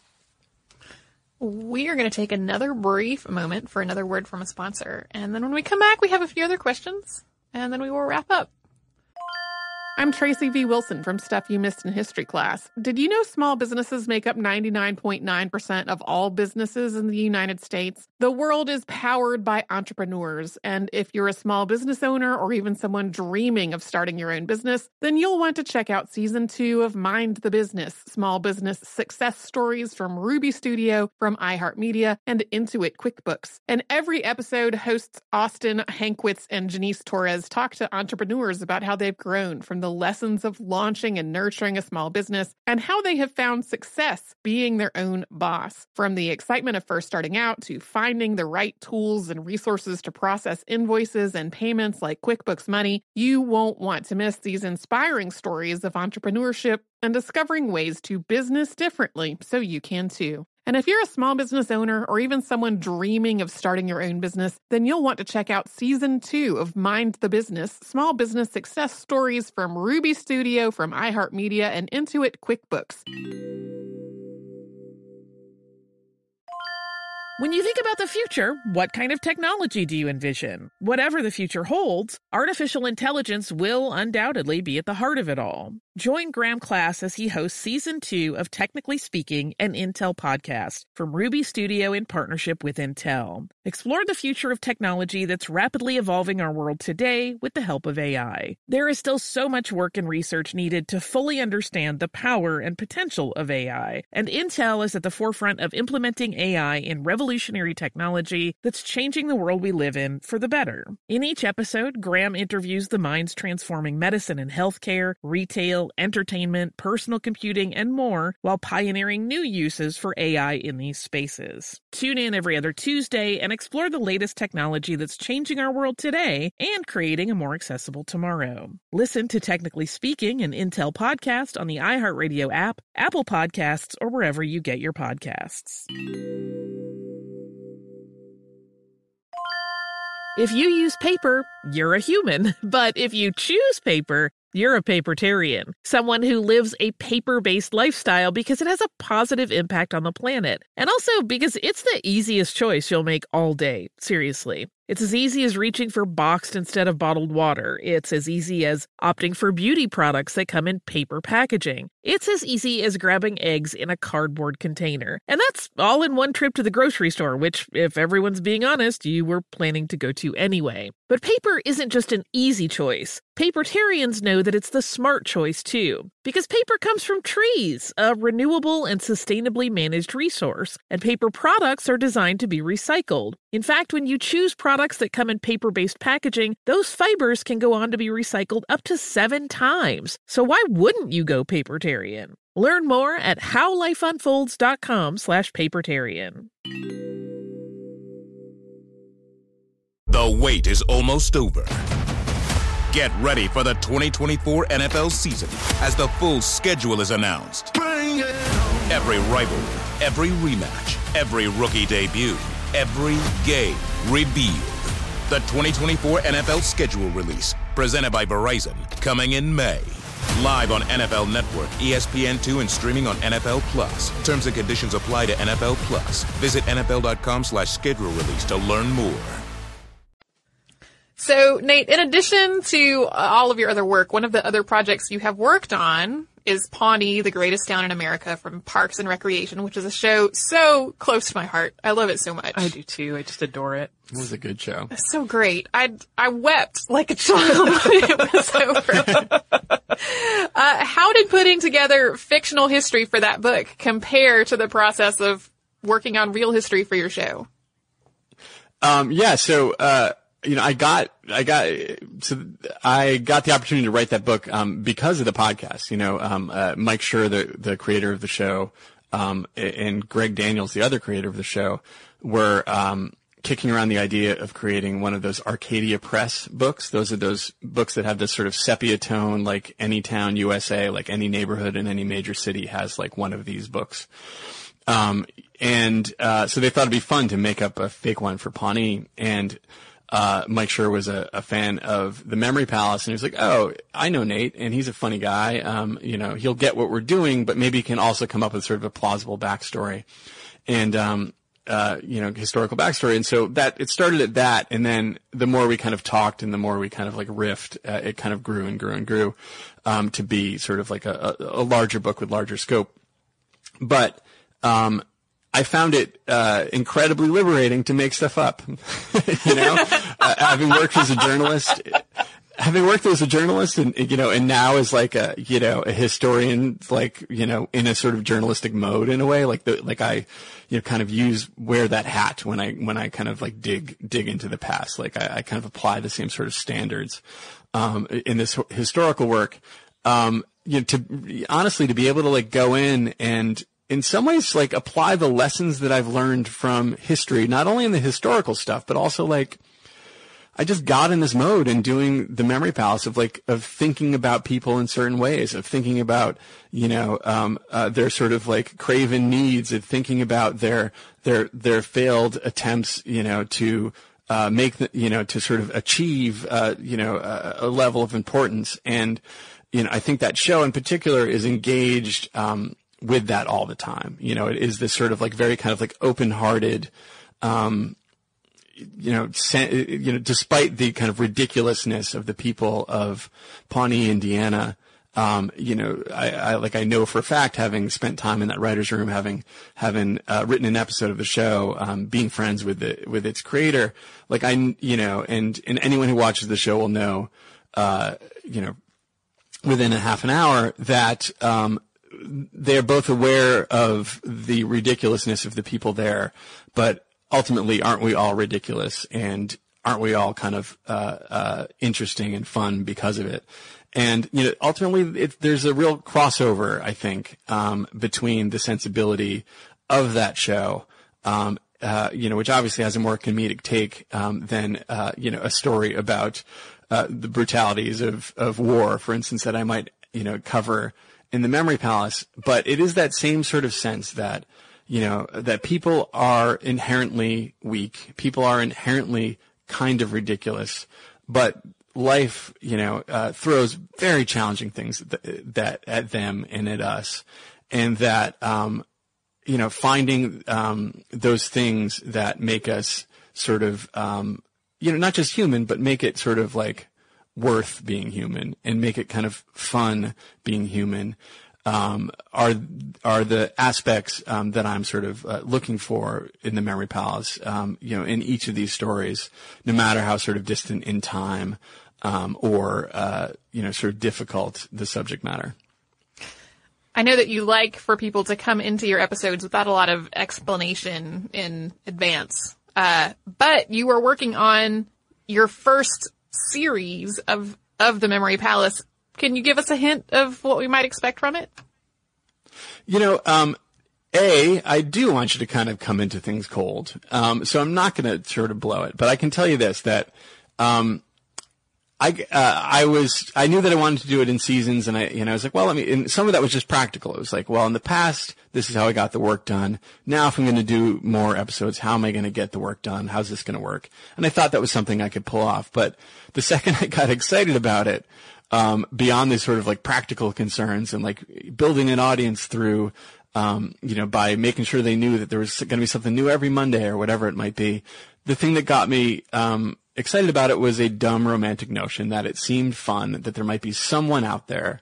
We are going to take another brief moment for another word from a sponsor. And then when we come back, we have a few other questions, and then we will wrap up. I'm Tracy V. Wilson from Stuff You Missed in History Class. Did you know small businesses make up ninety-nine point nine percent of all businesses in the United States? The world is powered by entrepreneurs, and if you're a small business owner or even someone dreaming of starting your own business, then you'll want to check out Season two of Mind the Business, Small Business Success Stories from Ruby Studio, from iHeartMedia, and Intuit QuickBooks. And every episode, hosts Austin Hankwitz and Janice Torres talk to entrepreneurs about how they've grown from the lessons of launching and nurturing a small business and how they have found success being their own boss. From the excitement of first starting out to finding the right tools and resources to process invoices and payments like QuickBooks Money, you won't want to miss these inspiring stories of entrepreneurship and discovering ways to business differently so you can too. And if you're a small business owner or even someone dreaming of starting your own business, then you'll want to check out Season two of Mind the Business, Small Business Success Stories from Ruby Studio, from iHeartMedia, and Intuit QuickBooks. When you think about the future, what kind of technology do you envision? Whatever the future holds, artificial intelligence will undoubtedly be at the heart of it all. Join Graham Class as he hosts Season two of Technically Speaking, an Intel podcast from Ruby Studio in partnership with Intel. Explore the future of technology that's rapidly evolving our world today with the help of A I. There is still so much work and research needed to fully understand the power and potential of A I, and Intel is at the forefront of implementing A I in revolutionary revolutionary technology that's changing the world we live in for the better. In each episode, Graham interviews the minds transforming medicine and healthcare, retail, entertainment, personal computing, and more, while pioneering new uses for A I in these spaces. Tune in every other Tuesday and explore the latest technology that's changing our world today and creating a more accessible tomorrow. Listen to Technically Speaking, an Intel podcast on the iHeartRadio app, Apple Podcasts, or wherever you get your podcasts. If you use paper, you're a human. But if you choose paper, you're a papertarian, someone who lives a paper-based lifestyle because it has a positive impact on the planet. And also because it's the easiest choice you'll make all day. Seriously. It's as easy as reaching for boxed instead of bottled water. It's as easy as opting for beauty products that come in paper packaging. It's as easy as grabbing eggs in a cardboard container. And that's all in one trip to the grocery store, which, if everyone's being honest, you were planning to go to anyway. But paper isn't just an easy choice. Papertarians know that it's the smart choice, too. Because paper comes from trees, a renewable and sustainably managed resource, and paper products are designed to be recycled. In fact, when you choose products that come in paper-based packaging, those fibers can go on to be recycled up to seven times. So why wouldn't you go papertarian? Learn more at howlifeunfolds.com slash papertarian. The wait is almost over. Get ready for the twenty twenty-four N F L season as the full schedule is announced. Every rivalry, every rematch, every rookie debut, every game revealed. The twenty twenty-four N F L schedule release, presented by Verizon, coming in May. Live on N F L Network, E S P N two, and streaming on N F L Plus. Terms and conditions apply to N F L Plus. Visit NFL.com slash schedule release to learn more. So, Nate, in addition to uh, all of your other work, one of the other projects you have worked on is Pawnee, the Greatest Town in America from Parks and Recreation, which is a show so close to my heart. I love it so much. I do too. I just adore it. It was a good show. It's so great. I I wept like a child when it was over. uh, how did putting together fictional history for that book compare to the process of working on real history for your show? Um, yeah, so, uh, you know, I got, I got, so I got the opportunity to write that book, um, because of the podcast. You know, um, uh, Mike Schur, the, the creator of the show, um, and Greg Daniels, the other creator of the show, were, um, kicking around the idea of creating one of those Arcadia Press books. Those are those books that have this sort of sepia tone, like any town U S A, like any neighborhood in any major city has like one of these books. Um, and, uh, so they thought it'd be fun to make up a fake one for Pawnee. And, Uh, Mike Schur was a, a fan of the Memory Palace, and he was like, oh, I know Nate, and he's a funny guy. Um, you know, he'll get what we're doing, but maybe he can also come up with sort of a plausible backstory and, um, uh, you know, historical backstory. And so that, it started at that, and then the more we kind of talked and the more we kind of like riffed, uh, it kind of grew and grew and grew, um, to be sort of like a, a, a larger book with larger scope. But, um, I found it uh incredibly liberating to make stuff up. You know, uh, having worked as a journalist, having worked as a journalist, and you know, and now as like a you know a historian, like you know, in a sort of journalistic mode in a way, like the like I, you know, kind of use wear that hat when I when I kind of like dig dig into the past. Like I, I kind of apply the same sort of standards um in this historical work. Um, you know, to honestly to be able to like go in and in some ways, like, apply the lessons that I've learned from history, not only in the historical stuff, but also, like, I just got in this mode in doing the Memory Palace of, like, of thinking about people in certain ways, of thinking about, you know, um, uh, their sort of, like, craven needs, of thinking about their, their, their failed attempts, you know, to, uh, make the, you know, to sort of achieve, uh, you know, a, a level of importance. And, you know, I think that show in particular is engaged, um, with that all the time. You know, it is this sort of like very kind of like open-hearted, um, you know, sen- you know, despite the kind of ridiculousness of the people of Pawnee, Indiana, um, you know, I, I like I know for a fact, having spent time in that writer's room, having having uh, written an episode of the show, um, being friends with the with its creator, like I, you know, and and anyone who watches the show will know, uh, you know, within a half an hour that um, they're both aware of the ridiculousness of the people there, but ultimately, aren't we all ridiculous, and aren't we all kind of uh, uh, interesting and fun because of it? And, you know, ultimately, it, there's a real crossover, I think, um, between the sensibility of that show, um, uh, you know, which obviously has a more comedic take um, than, uh, you know, a story about uh, the brutalities of, of war, for instance, that I might, you know, cover in the Memory Palace. But it is that same sort of sense that, you know, that people are inherently weak. People are inherently kind of ridiculous, but life, you know, uh, throws very challenging things that, that at them and at us, and that, um, you know, finding um, those things that make us sort of, um, you know, not just human, but make it sort of like worth being human and make it kind of fun being human, um, are are the aspects um, that I'm sort of uh, looking for in the Memory Palace, um, you know, in each of these stories, no matter how sort of distant in time um, or, uh, you know, sort of difficult the subject matter. I know that you like for people to come into your episodes without a lot of explanation in advance. Uh, but you are working on your first series of, of the Memory Palace. Can you give us a hint of what we might expect from it? You know, um, A, I do want you to kind of come into things cold. Um, so I'm not going to sort of blow it, but I can tell you this, that, um, I, uh, I was, I knew that I wanted to do it in seasons, and I, you know, I was like, well, I mean, and some of that was just practical. It was like, well, in the past, this is how I got the work done. Now, if I'm going to do more episodes, how am I going to get the work done? How's this going to work? And I thought that was something I could pull off. But the second I got excited about it, um, beyond these sort of like practical concerns and like building an audience through, um, you know, by making sure they knew that there was going to be something new every Monday or whatever it might be, the thing that got me, um, excited about it was a dumb romantic notion that it seemed fun, that there might be someone out there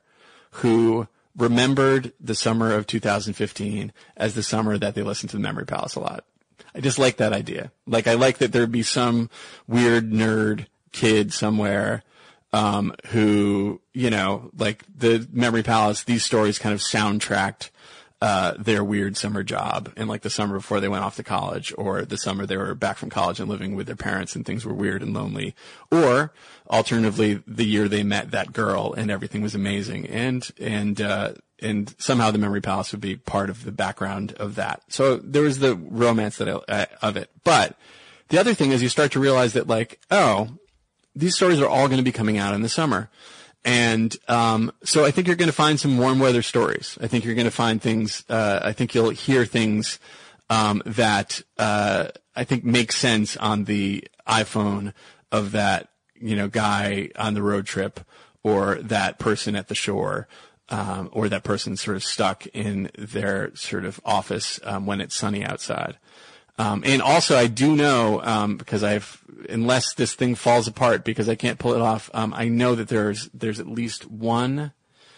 who remembered the summer of two thousand fifteen as the summer that they listened to the Memory Palace a lot. I just like that idea. Like, I like that there'd be some weird nerd kid somewhere, um, who, you know, like the Memory Palace, these stories kind of soundtracked uh, their weird summer job in like the summer before they went off to college, or the summer they were back from college and living with their parents and things were weird and lonely, or alternatively the year they met that girl and everything was amazing, and and uh and somehow the Memory Palace would be part of the background of that. So there was the romance that I, uh, of it. But the other thing is you start to realize that, like, oh, these stories are all going to be coming out in the summer. And um so I think you're going to find some warm weather stories. I think you're going to find things, uh I think you'll hear things um that uh I think make sense on the iPhone of that, you know, guy on the road trip, or that person at the shore, um or that person sort of stuck in their sort of office um when it's sunny outside. Um, and also I do know, um, because I've, unless this thing falls apart because I can't pull it off, um, I know that there's, there's at least one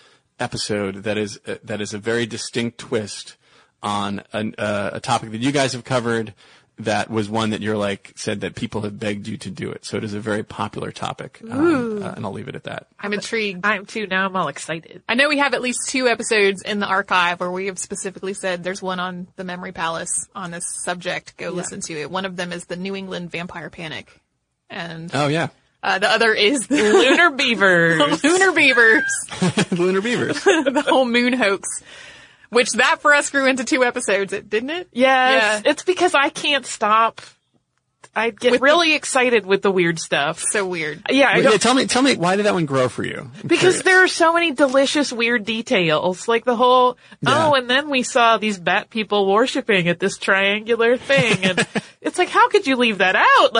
episode that is, uh, that is a very distinct twist on an, uh, a topic that you guys have covered, that was one that you're like, said that people have begged you to do it. So it is a very popular topic. Um, uh, and I'll leave it at that. I'm intrigued. I'm too. Now I'm all excited. I know we have at least two episodes in the archive where we have specifically said there's one on the Memory Palace on this subject. Go yeah. listen to it. One of them is the New England Vampire Panic. And oh, yeah. Uh, the other is the Lunar Beavers. the Lunar Beavers. Lunar Beavers. The whole moon hoax. Which that for us grew into two episodes, didn't it? Yes. Yeah. It's because I can't stop. I get with really the, excited with the weird stuff. So weird. Yeah. I yeah. Tell me, tell me, why did that one grow for you? I'm because curious. There are so many delicious weird details. Like the whole, yeah. oh, and then we saw these bat people worshiping at this triangular thing. And it's like, how could you leave that out?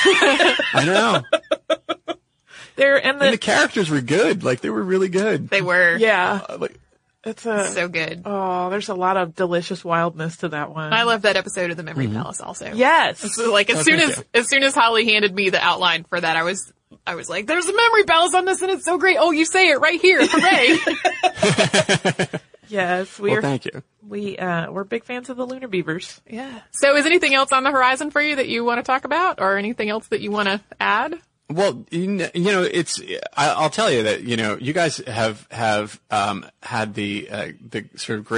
I know. There and the, and the characters were good. Like, they were really good. They were. Yeah. Uh, like, It's a, so good. Oh, there's a lot of delicious wildness to that one. I love that episode of the Memory mm-hmm. Palace also. Yes. So like as oh, soon as, you. as soon as Holly handed me the outline for that, I was, I was like, there's a Memory Palace on this and it's so great. Oh, you say it right here. Hooray. Yes. We well, are, thank you. We, uh, we're big fans of the Lunar Beavers. Yeah. So is anything else on the horizon for you that you want to talk about, or anything else that you want to add? Well, you know, it's, I'll tell you that, you know, you guys have, have, um, had the, uh, the sort of great,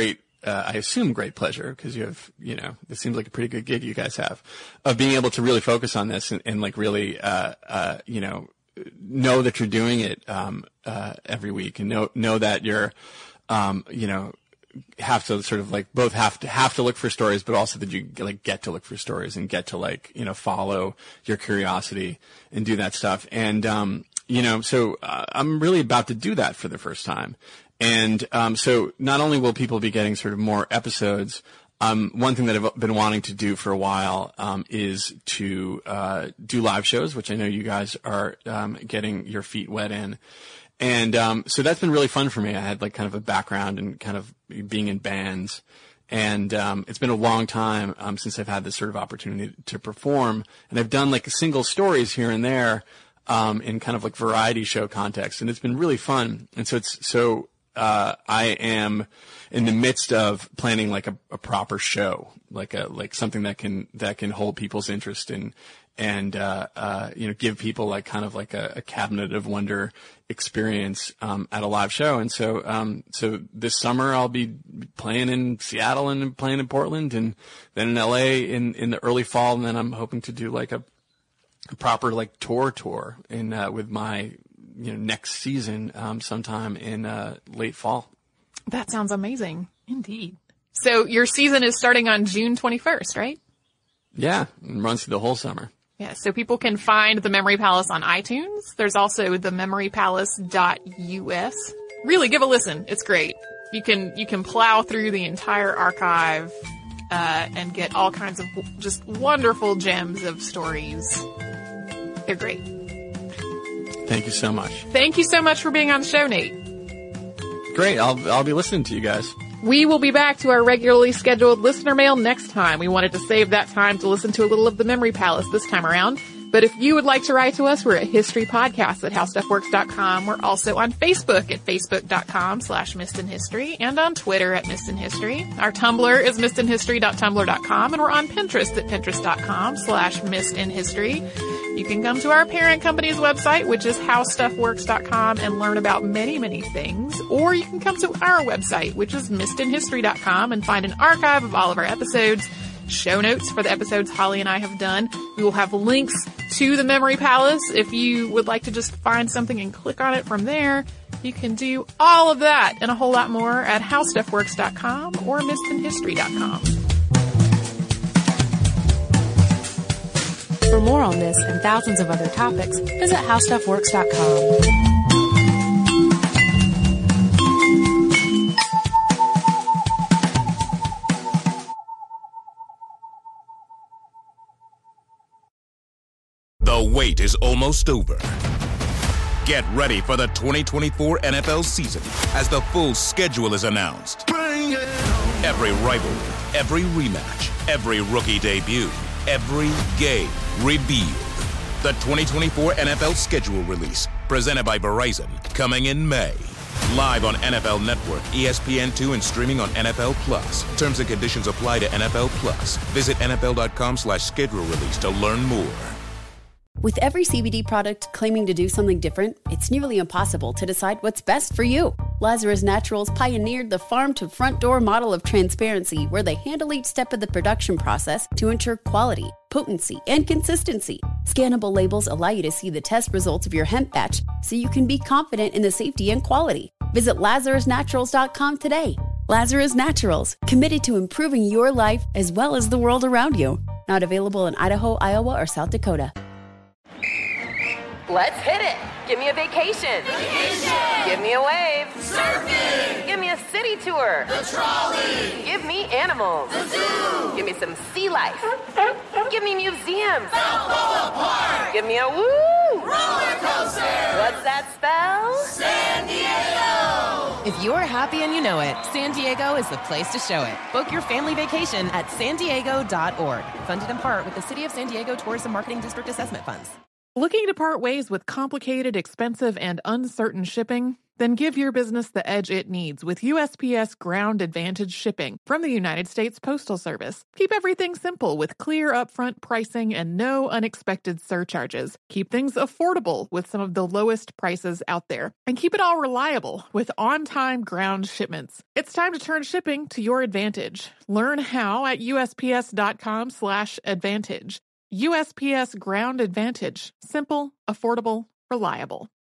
uh, I assume great pleasure, because you have, you know, this seems like a pretty good gig you guys have, of being able to really focus on this and, and like really, uh, uh, you know, know that you're doing it, um, uh, every week, and know, know that you're, um, you know, have to sort of like both have to have to look for stories, but also that you like get to look for stories and get to like, you know, follow your curiosity and do that stuff. And, um, you know, so uh, I'm really about to do that for the first time. And, um, so not only will people be getting sort of more episodes, um, one thing that I've been wanting to do for a while, um, is to, uh, do live shows, which I know you guys are, um, getting your feet wet in. And, um, so that's been really fun for me. I had like kind of a background in kind of being in bands. And, um, it's been a long time, um, since I've had this sort of opportunity to perform. And I've done like single stories here and there, um, in kind of like variety show context. And it's been really fun. And so it's, so, uh, I am in the midst of planning like a, a proper show, like a, like something that can, that can hold people's interest in, and, uh, uh, you know, give people like kind of like a, a cabinet of wonder experience, um, at a live show. And so, um, so this summer I'll be playing in Seattle and playing in Portland, and then in L A in, in the early fall. And then I'm hoping to do like a, a proper like tour tour in, uh, with my, you know, next season, um, sometime in, uh, late fall. That sounds amazing. Indeed. So your season is starting on June twenty-first, right? Yeah. And runs through the whole summer. Yeah, so people can find The Memory Palace on iTunes. There's also the memory palace dot U S. Really, give a listen. It's great. You can you can plow through the entire archive uh, and get all kinds of w- just wonderful gems of stories. They're great. Thank you so much. Thank you so much for being on the show, Nate. Great. I'll I'll be listening to you guys. We will be back to our regularly scheduled listener mail next time. We wanted to save that time to listen to a little of The Memory Palace this time around. But if you would like to write to us, we're at history podcast at how stuff works dot com. We're also on Facebook at facebook dot com slash missed in history and on Twitter at missed in history. Our Tumblr is missed in history dot tumblr dot com, and we're on Pinterest at pinterest dot com slash missed in history. You can come to our parent company's website, which is how stuff works dot com, and learn about many, many things. Or you can come to our website, which is missed in history dot com, and find an archive of all of our episodes, show notes for the episodes Holly and I have done. We will have links to the Memory Palace. If you would like to just find something and click on it from there, you can do all of that and a whole lot more at how stuff works dot com or missed in history dot com. For more on this and thousands of other topics, visit how stuff works dot com. The wait is almost over. Get ready for the twenty twenty-four N F L season as the full schedule is announced. Every rivalry, every rematch, every rookie debut, every game revealed. The twenty twenty-four N F L schedule release, presented by Verizon, coming in May. Live on N F L Network, E S P N two, and streaming on N F L Plus. Terms and conditions apply to N F L Plus. Visit N F L dot com slash schedule release to learn more. With every C B D product claiming to do something different, it's nearly impossible to decide what's best for you. Lazarus Naturals pioneered the farm-to-front-door model of transparency, where they handle each step of the production process to ensure quality, potency, and consistency. Scannable labels allow you to see the test results of your hemp batch, so you can be confident in the safety and quality. Visit lazarus naturals dot com today. Lazarus Naturals, committed to improving your life as well as the world around you. Not available in Idaho, Iowa, or South Dakota. Let's hit it. Give me a vacation. Vacation. Give me a wave. Surfing. Give me a city tour. The trolley. Give me animals. The zoo. Give me some sea life. Give me museums. Balboa Park. Give me a woo. Roller coaster. What's that spell? San Diego. If you're happy and you know it, San Diego is the place to show it. Book your family vacation at san diego dot org. Funded in part with the City of San Diego Tourism Marketing District Assessment Funds. Looking to part ways with complicated, expensive, and uncertain shipping? Then give your business the edge it needs with U S P S Ground Advantage shipping from the United States Postal Service. Keep everything simple with clear upfront pricing and no unexpected surcharges. Keep things affordable with some of the lowest prices out there. And keep it all reliable with on-time ground shipments. It's time to turn shipping to your advantage. Learn how at USPS.com slash advantage. U S P S Ground Advantage. Simple, affordable, reliable.